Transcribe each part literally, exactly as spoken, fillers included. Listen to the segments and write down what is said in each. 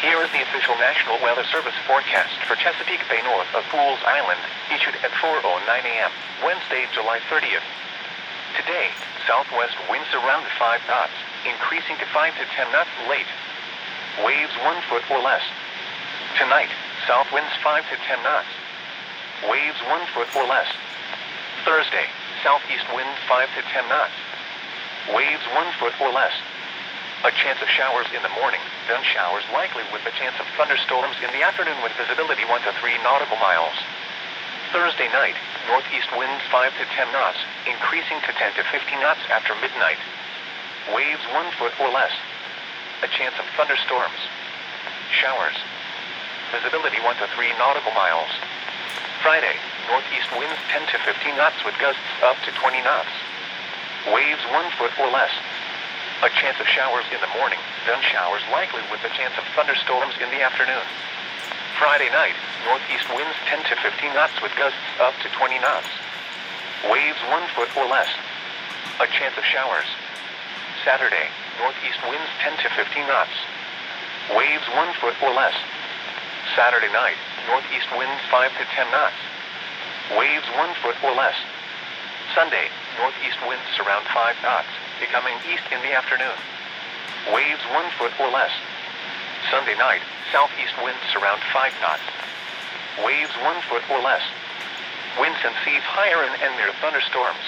Here is the official National Weather Service forecast for Chesapeake Bay north of Fools Island, issued at four oh nine a.m., Wednesday, July thirtieth. Today, southwest winds around five knots, increasing to five to ten knots late. Waves one foot or less. Tonight, south winds five to ten knots. Waves one foot or less. Thursday, southeast winds five to ten knots. Waves one foot or less. A chance of showers in the morning, then showers likely with a chance of thunderstorms in the afternoon with visibility one to three nautical miles. Thursday night, northeast winds five to ten knots, increasing to ten to fifteen knots after midnight. Waves one foot or less. A chance of thunderstorms. Showers. Visibility one to three nautical miles. Friday, northeast winds ten to fifteen knots with gusts up to twenty knots. Waves one foot or less. A chance of showers in the morning, then showers likely with a chance of thunderstorms in the afternoon. Friday night, northeast winds ten to fifteen knots with gusts up to twenty knots. Waves one foot or less. A chance of showers. Saturday, northeast winds ten to fifteen knots. Waves one foot or less. Saturday night, northeast winds five to ten knots. Waves one foot or less. Sunday, northeast winds around five knots, becoming east in the afternoon. Waves one foot or less. Sunday night, southeast winds around five knots. Waves one foot or less. Winds and seas higher and, and near thunderstorms.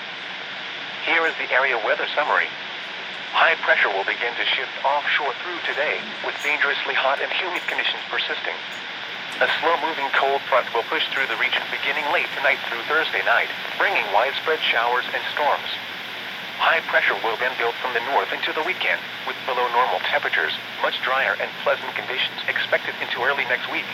Here is the area weather summary. High pressure will begin to shift offshore through today, with dangerously hot and humid conditions persisting. A slow-moving cold front will push through the region beginning late tonight through Thursday night, bringing widespread showers and storms. High pressure will then build from the north into the weekend, with below normal temperatures, much drier and pleasant conditions expected into early next week.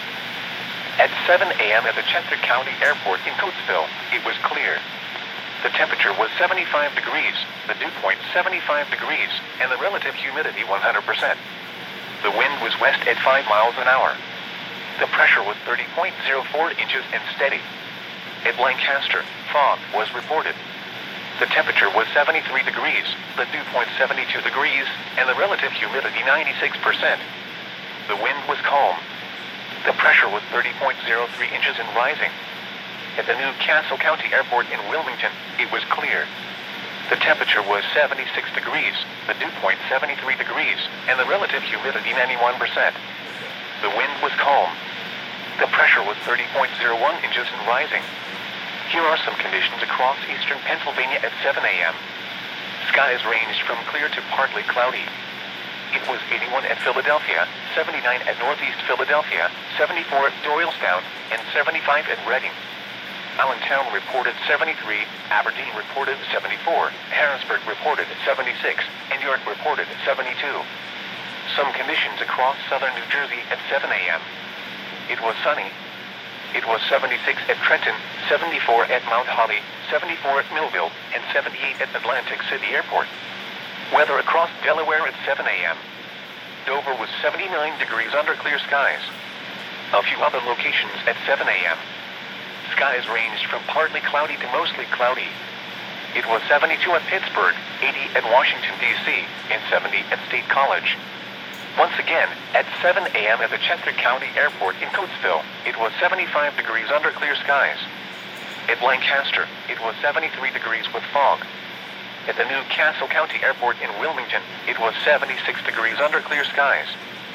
At seven a.m. at the Chester County Airport in Coatesville, it was clear. The temperature was seventy-five degrees, the dew point seventy-five degrees, and the relative humidity one hundred percent. The wind was west at five miles an hour. The pressure was thirty point zero four inches and steady. At Lancaster, fog was reported. The temperature was seventy-three degrees, the dew point seventy-two degrees, and the relative humidity ninety-six percent. The wind was calm. The pressure was thirty point zero three inches and rising. At the new Castle County Airport in Wilmington, it was clear. The temperature was seventy-six degrees, the dew point seventy-three degrees, and the relative humidity ninety-one percent. The wind was calm. The pressure was thirty point zero one inches and rising. Here are some conditions across eastern Pennsylvania at seven a.m. Skies ranged from clear to partly cloudy. It was eighty-one at Philadelphia, seventy-nine at northeast Philadelphia, seventy-four at Doylestown, and seventy-five at Reading. Allentown reported seventy-three, Aberdeen reported seventy-four, Harrisburg reported seventy-six, and York reported seventy-two. Some conditions across southern New Jersey at seven a.m. It was sunny. It was seventy-six at Trenton, seventy-four at Mount Holly, seventy-four at Millville, and seventy-eight at Atlantic City Airport. Weather across Delaware at seven a.m. Dover was seventy-nine degrees under clear skies. A few other locations at seven a.m. Skies ranged from partly cloudy to mostly cloudy. It was seventy-two at Pittsburgh, eighty at Washington, D C, and seventy at State College. Once again, at seven a.m. at the Chester County Airport in Coatesville, it was seventy-five degrees under clear skies. At Lancaster, it was seventy-three degrees with fog. At the new Castle County Airport in Wilmington, it was seventy-six degrees under clear skies.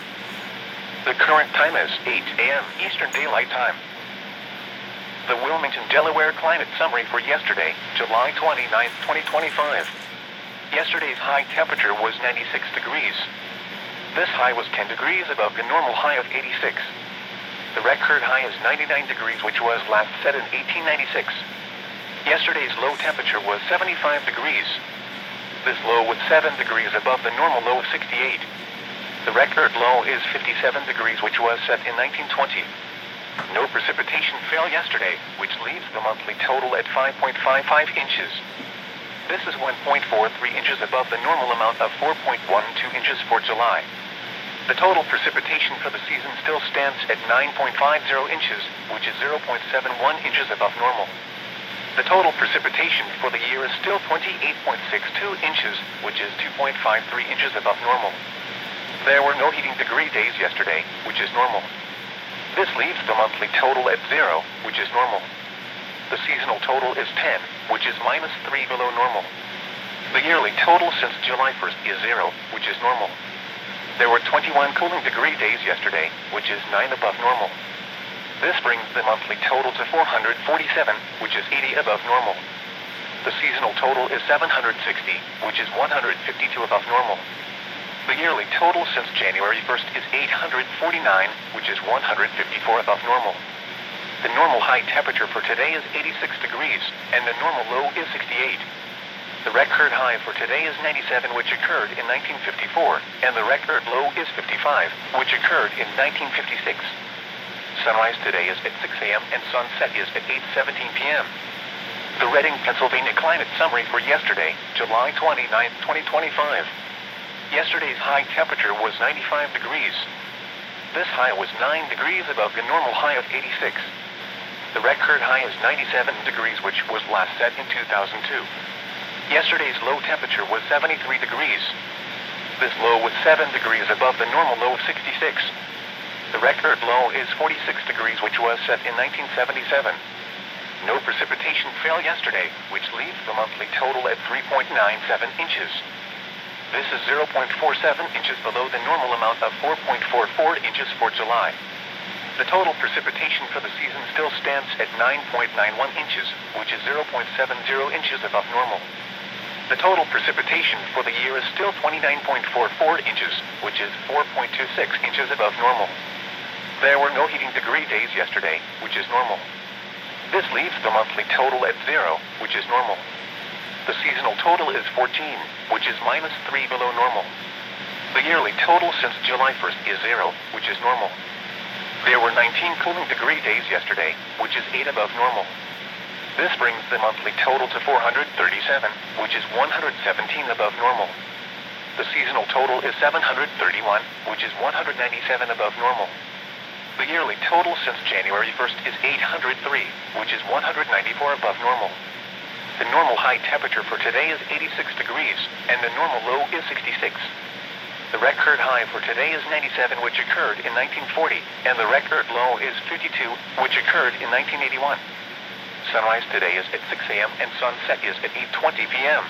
The current time is eight a.m. Eastern Daylight Time. The Wilmington, Delaware climate summary for yesterday, July twenty-ninth, twenty twenty-five. Yesterday's high temperature was ninety-six degrees. This high was ten degrees above the normal high of eighty-six. The record high is ninety-nine degrees, which was last set in eighteen ninety-six. Yesterday's low temperature was seventy-five degrees. This low was seven degrees above the normal low of sixty-eight. The record low is fifty-seven degrees, which was set in nineteen twenty. No precipitation fell yesterday, which leaves the monthly total at five point five five inches. This is one point four three inches above the normal amount of four point one two inches for July. The total precipitation for the season still stands at nine point five zero inches, which is zero point seven one inches above normal. The total precipitation for the year is still twenty-eight point six two inches, which is two point five three inches above normal. There were no heating degree days yesterday, which is normal. This leaves the monthly total at zero, which is normal. The seasonal total is ten, which is minus three below normal. The yearly total since July first is zero, which is normal. There were twenty-one cooling degree days yesterday, which is nine above normal. This brings the monthly total to four hundred forty-seven, which is eighty above normal. The seasonal total is seven hundred sixty, which is one hundred fifty-two above normal. The yearly total since January first is eight hundred forty-nine, which is one hundred fifty-four above normal. The normal high temperature for today is eighty-six degrees, and the normal low is sixty-eight. The record high for today is ninety-seven, which occurred in nineteen fifty-four, and the record low is fifty-five, which occurred in nineteen fifty-six. Sunrise today is at six a m and sunset is at eight seventeen p m The Reading, Pennsylvania climate summary for yesterday, July twenty-ninth, twenty twenty-five. Yesterday's high temperature was ninety-five degrees. This high was nine degrees above the normal high of eighty-six. The record high is ninety-seven degrees, which was last set in two thousand two. Yesterday's low temperature was seventy-three degrees. This low was seven degrees above the normal low of sixty-six. The record low is forty-six degrees, which was set in nineteen seventy-seven. No precipitation fell yesterday, which leaves the monthly total at three point nine seven inches. This is zero point four seven inches below the normal amount of four point four four inches for July. The total precipitation for the season still stands at nine point nine one inches, which is zero point seven zero inches above normal. The total precipitation for the year is still twenty-nine point four four inches, which is four point two six inches above normal. There were no heating degree days yesterday, which is normal. This leaves the monthly total at zero, which is normal. The seasonal total is fourteen, which is minus three below normal. The yearly total since July first is zero, which is normal. There were nineteen cooling degree days yesterday, which is eight above normal. This brings the monthly total to four hundred thirty-seven, which is one hundred seventeen above normal. The seasonal total is seven hundred thirty-one, which is one hundred ninety-seven above normal. The yearly total since January first is eight hundred three, which is one hundred ninety-four above normal. The normal high temperature for today is eighty-six degrees, and the normal low is sixty-six. The record high for today is ninety-seven, which occurred in nineteen forty, and the record low is fifty-two, which occurred in nineteen eighty-one. Sunrise today is at six a m and sunset is at eight twenty p m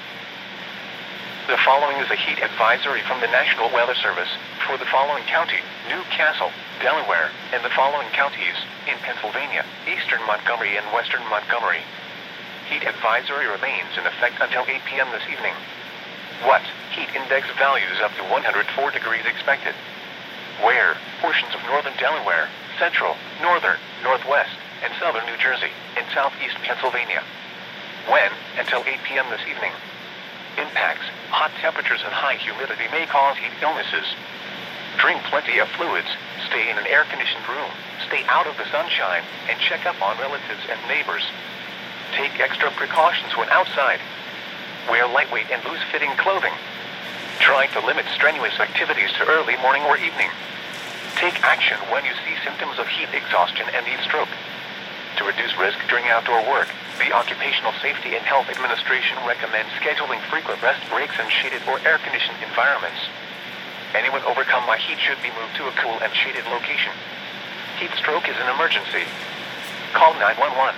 The following is a heat advisory from the National Weather Service for the following county: Newcastle, Delaware, and the following counties in Pennsylvania, eastern Montgomery and western Montgomery. Heat advisory remains in effect until eight p m this evening. What? Heat index values up to one hundred four degrees expected. Where? Portions of northern Delaware, central, northern, northwest, and southern New Jersey, and southeast Pennsylvania. When? Until eight p m this evening. Impacts: hot temperatures and high humidity may cause heat illnesses. Drink plenty of fluids, stay in an air-conditioned room, stay out of the sunshine, and check up on relatives and neighbors. Take extra precautions when outside. Wear lightweight and loose-fitting clothing. Try to limit strenuous activities to early morning or evening. Take action when you see symptoms of heat exhaustion and heat stroke. To reduce risk during outdoor work, the Occupational Safety and Health Administration recommends scheduling frequent rest breaks in shaded or air-conditioned environments. Anyone overcome by heat should be moved to a cool and shaded location. Heat stroke is an emergency. Call nine one one.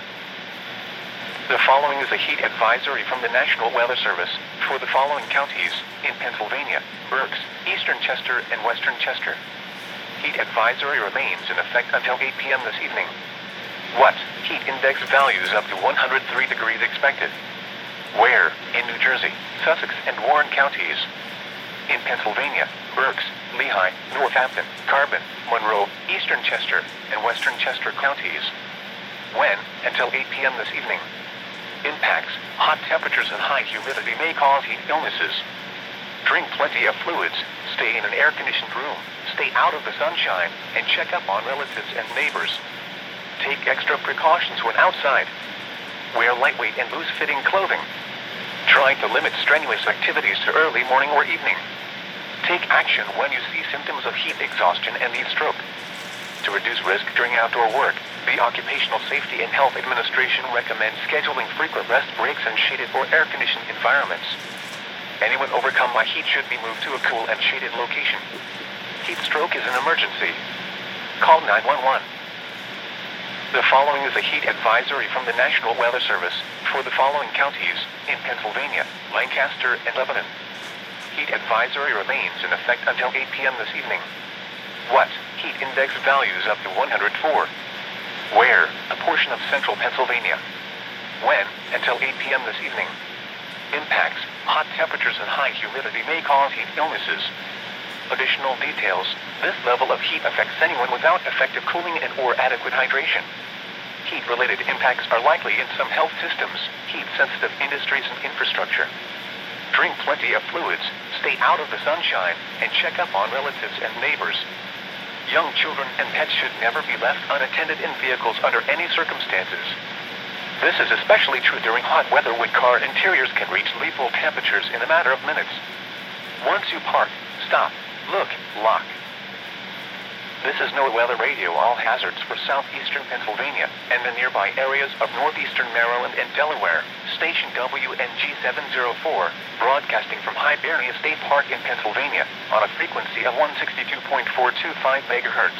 The following is a heat advisory from the National Weather Service for the following counties in Pennsylvania, Berks, Eastern Chester, and Western Chester. Heat advisory remains in effect until eight p m this evening. What? Heat index values up to one hundred three degrees expected. Where? In New Jersey, Sussex, and Warren counties. In Pennsylvania, Berks, Lehigh, Northampton, Carbon, Monroe, Eastern Chester, and Western Chester counties. When? Until eight p m this evening. Impacts: hot temperatures and high humidity may cause heat illnesses. Drink plenty of fluids, stay in an air-conditioned room, stay out of the sunshine, and check up on relatives and neighbors. Take extra precautions when outside. Wear lightweight and loose-fitting clothing. Try to limit strenuous activities to early morning or evening. Take action when you see symptoms of heat exhaustion and heat stroke. To reduce risk during outdoor work, the Occupational Safety and Health Administration recommends scheduling frequent rest breaks in shaded or air-conditioned environments. Anyone overcome by heat should be moved to a cool and shaded location. Heat stroke is an emergency. Call nine one one. The following is a heat advisory from the National Weather Service for the following counties in Pennsylvania, Lancaster, and Lebanon. Heat advisory remains in effect until eight p.m. this evening. What? Heat index values up to one hundred four. Where? A portion of central Pennsylvania. When? Until eight p.m. this evening. Impacts: hot temperatures and high humidity may cause heat illnesses. Additional details: this level of heat affects anyone without effective cooling and or adequate hydration. Heat-related impacts are likely in some health systems, heat-sensitive industries and infrastructure. Drink plenty of fluids, stay out of the sunshine, and check up on relatives and neighbors. Young children and pets should never be left unattended in vehicles under any circumstances. This is especially true during hot weather when car interiors can reach lethal temperatures in a matter of minutes. Once you park, stop, look, lock. This is NOAA Weather Radio All Hazards for southeastern Pennsylvania and the nearby areas of northeastern Maryland and Delaware. Station W N G seven oh four, broadcasting from Hibernia State Park in Pennsylvania on a frequency of one sixty-two point four two five megahertz.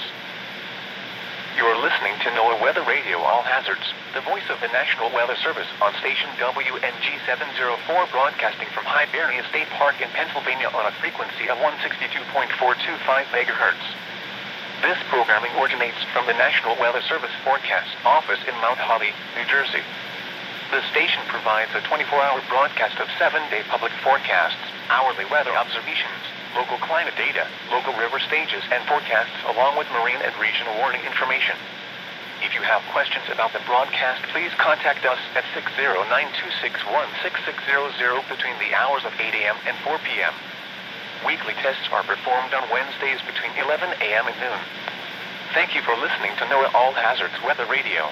You're listening to NOAA Weather Radio All Hazards, the voice of the National Weather Service on station W N G seven oh four, broadcasting from Hibernia State Park in Pennsylvania on a frequency of one sixty-two point four two five megahertz. This programming originates from the National Weather Service Forecast Office in Mount Holly, New Jersey. The station provides a twenty-four hour broadcast of seven-day public forecasts, hourly weather observations, local climate data, local river stages and forecasts, along with marine and regional warning information. If you have questions about the broadcast, please contact us at six oh nine, two six one, six six zero zero between the hours of eight a.m. and four p.m. Weekly tests are performed on Wednesdays between eleven a.m. and noon. Thank you for listening to NOAA All Hazards Weather Radio.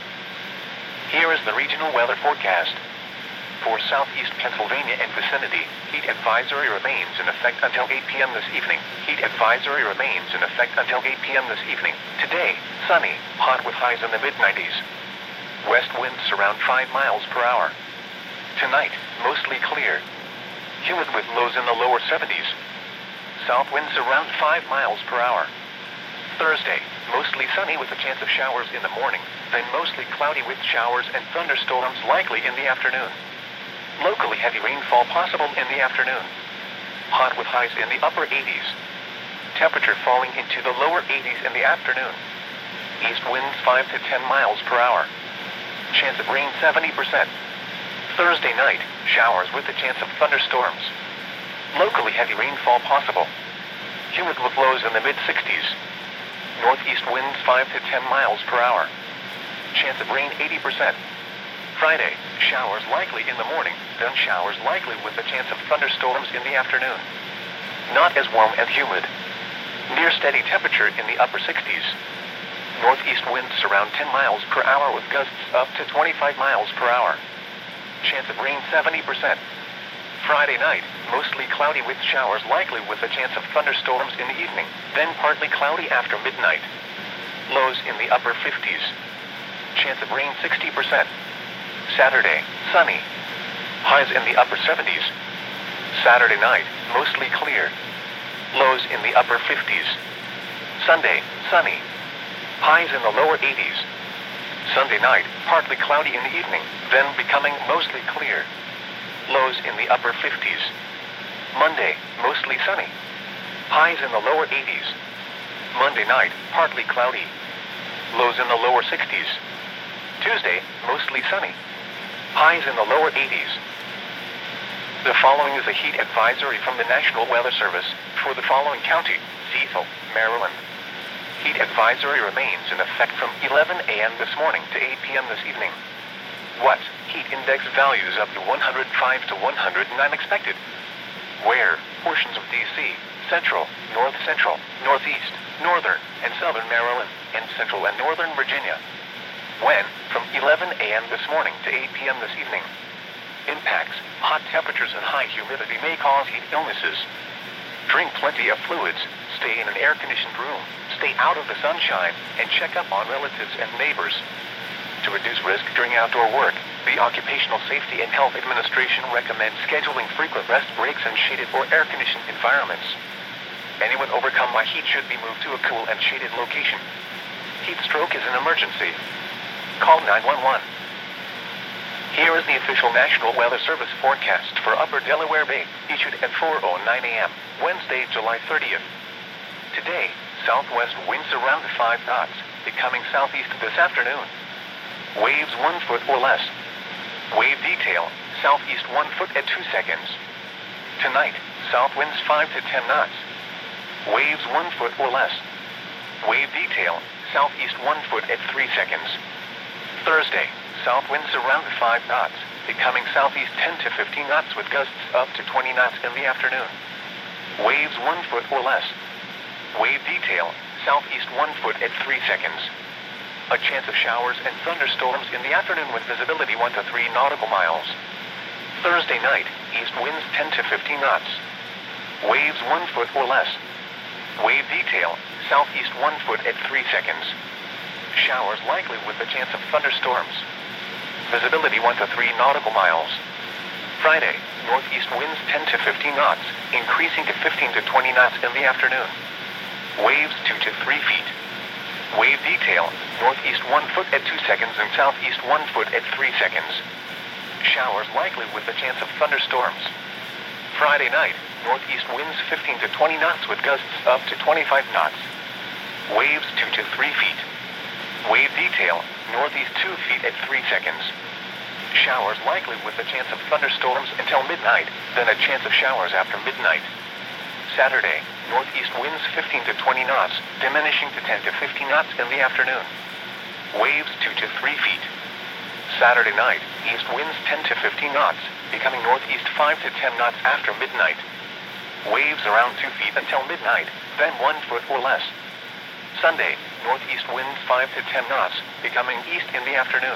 Here is the regional weather forecast. For southeast Pennsylvania and vicinity, heat advisory remains in effect until eight p.m. this evening. Heat advisory remains in effect until eight p.m. this evening. Today, sunny, hot with highs in the mid nineties. West winds around five miles per hour. Tonight, mostly clear. Humid with lows in the lower seventies. South winds around five miles per hour. Thursday, mostly sunny with a chance of showers in the morning, then mostly cloudy with showers and thunderstorms likely in the afternoon. Locally heavy rainfall possible in the afternoon. Hot with highs in the upper eighties. Temperature falling into the lower eighties in the afternoon. East winds five to ten miles per hour. Chance of rain seventy percent. Thursday night, showers with a chance of thunderstorms. Locally heavy rainfall possible. Humid with lows in the mid sixties. Northeast winds five to ten miles per hour. Chance of rain eighty percent. Friday, showers likely in the morning, then showers likely with a chance of thunderstorms in the afternoon. Not as warm and humid. Near steady temperature in the upper sixties. Northeast winds around ten miles per hour with gusts up to twenty-five miles per hour. Chance of rain seventy percent. Friday night, mostly cloudy with showers likely with a chance of thunderstorms in the evening, then partly cloudy after midnight. Lows in the upper fifties. Chance of rain sixty percent. Saturday, sunny. Highs in the upper seventies. Saturday night, mostly clear. Lows in the upper fifties. Sunday, sunny. Highs in the lower eighties. Sunday night, partly cloudy in the evening, then becoming mostly clear. Lows in the upper fifties. Monday, mostly sunny. Highs in the lower eighties. Monday night, partly cloudy. Lows in the lower sixties. Tuesday, mostly sunny. Highs in the lower eighties. The following is a heat advisory from the National Weather Service for the following county: Cecil, Maryland. Heat advisory remains in effect from eleven a.m. this morning to eight p.m. this evening. What? Heat index values up to one hundred five to one hundred nine expected. Where? Portions of D C, Central, North Central, Northeast, Northern, and Southern Maryland, and Central and Northern Virginia. When? From eleven a.m. this morning to eight p.m. this evening. Impacts: hot temperatures and high humidity may cause heat illnesses. Drink plenty of fluids, stay in an air-conditioned room, stay out of the sunshine, and check up on relatives and neighbors. To reduce risk during outdoor work, the Occupational Safety and Health Administration recommends scheduling frequent rest breaks in shaded or air-conditioned environments. Anyone overcome by heat should be moved to a cool and shaded location. Heat stroke is an emergency. Call nine one one. Here is the official National Weather Service forecast for Upper Delaware Bay, issued at four oh nine a m, Wednesday, July thirtieth. Today, southwest winds around five knots, becoming southeast this afternoon. Waves one foot or less. Wave detail, southeast one foot at two seconds. Tonight, south winds five to ten knots. Waves one foot or less. Wave detail, southeast one foot at three seconds. Thursday, south winds around five knots, becoming southeast ten to fifteen knots with gusts up to twenty knots in the afternoon. Waves one foot or less. Wave detail, southeast one foot at three seconds. A chance of showers and thunderstorms in the afternoon with visibility one to three nautical miles. Thursday night, east winds ten to fifteen knots. Waves one foot or less. Wave detail, southeast one foot at three seconds. Showers likely with a chance of thunderstorms. Visibility one to three nautical miles. Friday, northeast winds ten to fifteen knots, increasing to fifteen to twenty knots in the afternoon. Waves two to three feet. Wave detail, northeast one foot at two seconds and southeast one foot at three seconds. Showers likely with a chance of thunderstorms. Friday night, northeast winds fifteen to twenty knots with gusts up to twenty-five knots. Waves two to three feet. Wave detail, northeast two feet at three seconds. Showers likely with a chance of thunderstorms until midnight, then a chance of showers after midnight. Saturday, northeast winds fifteen to twenty knots, diminishing to ten to fifteen knots in the afternoon. Waves two to three feet. Saturday night, east winds ten to fifteen knots, becoming northeast five to ten knots after midnight. Waves around two feet until midnight, then one foot or less. Sunday, northeast winds five to ten knots, becoming east in the afternoon.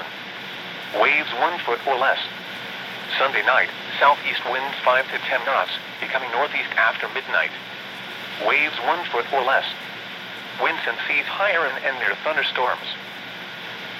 Waves one foot or less. Sunday night, southeast winds five to ten knots, becoming northeast after midnight. Waves one foot or less. Winds and seas higher and, and near thunderstorms.